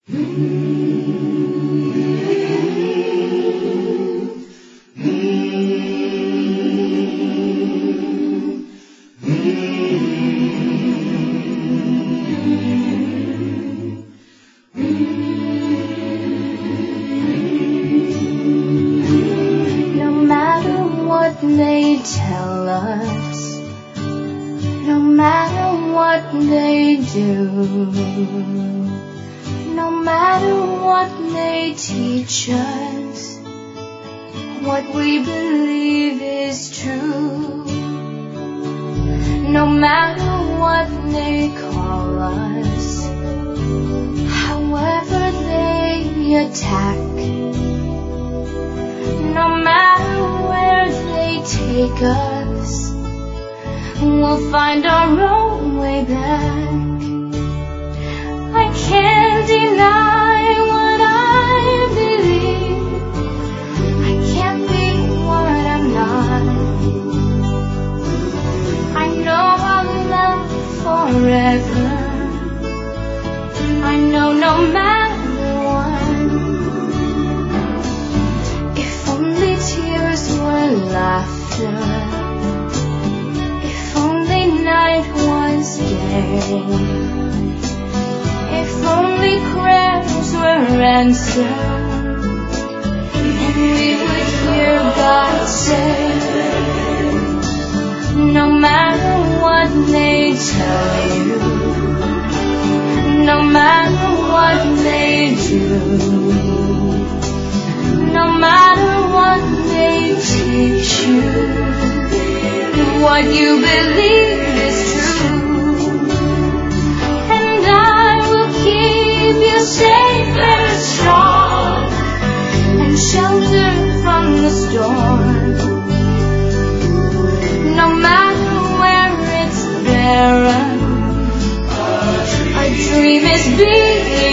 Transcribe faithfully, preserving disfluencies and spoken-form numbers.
They tell us, no matter what they do, no matter what they teach us, what we believe is true. No matter what they call us, however they attack, no matter where they take us, we'll find our own way back. I can't deny what I believe. I can't be what I'm not. I know I'll love forever. I know no matter what. If only tears were laughter, if only night was day, if only prayers were answered, and we would hear God say, no matter what they tell you, no matter what they do, no matter what they teach you, what you believe is true, and I will keep you safe and strong and sheltered from the storm. No matter where it's barren, a dream is being